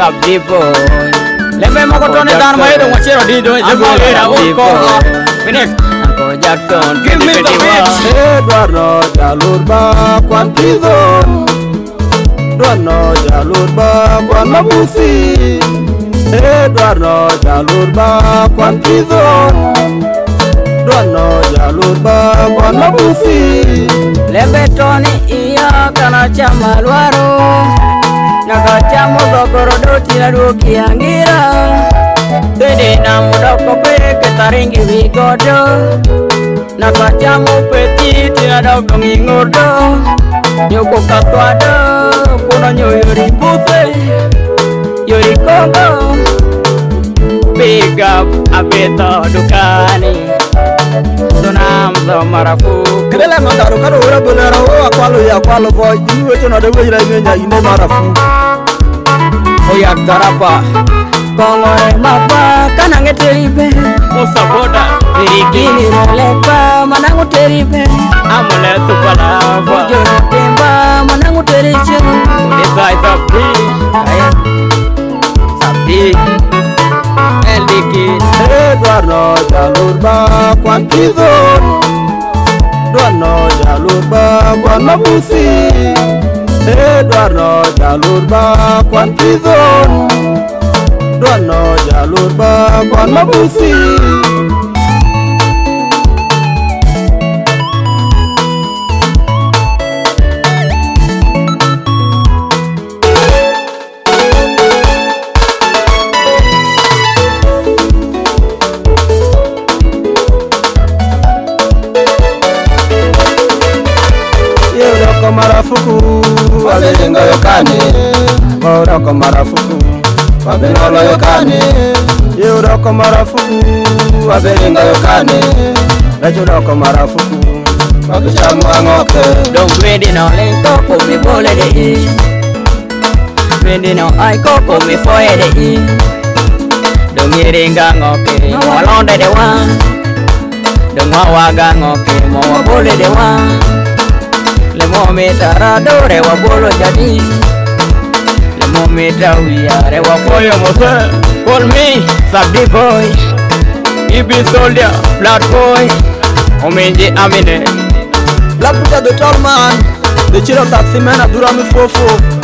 Sabdi boy. Lembe makotone dan mahedo ngachero dido jagolera uko. Finish. Uncle Jackson, Give me the mix. Eduardo Jalurba Kwan Pizo Eduardo Jalurba Kwan Mabusi Eduardo Jalurba Kwan Pizo Eduardo Jalurba Kwan Mabusi Lembe toni iya kana chama luaro Naga chamo dokoro doti na duki angira Tede na mudoko peke taringi wigodo Naga chamo petit na doko ngingordo Nyoko katwado Kuna nyo yori bufe Yori kongo Big up abeto dukani Sonamzo marafu Kedele mandaru kado ura bulera o akwalo boy Iwe chono de wejira imenya ine marafu Oyak tarapa Kongore mapa kanange teribe Musa boda. Virigini relepa manangu teribe Amule tupalava. Joro temba manangu teriche Desai sabdi. Kaya Sabdi Eldiki Eduardo Jalurba Kwan Pizo Eduardo Jalurba Kwan Mabusi Eduardo Jalurba Kwan Pizo Eduardo Jalurba Kwan Mabusi Yeuroko marafuku wabelenga yokane Yeuroko marafuku wabelenga yokane Yeuroko marafuku wabelenga yokane Yeuroko marafuku wabishamu angoke Don't ready no lento kumi bole de i Ready no aiko kumi foye de i Don't iringa ngoke Walonde de wa Don't wawaga ngoke Mwa bole de wa Lemo mita dore wa bolo jadi Lemo mita wiyare wa foyo mose Call me Sabdi boy. Ibi soldier. Blood boy. Omenji amine. Black Peter the tall man The chill of taxi man Abdurrahman Fofo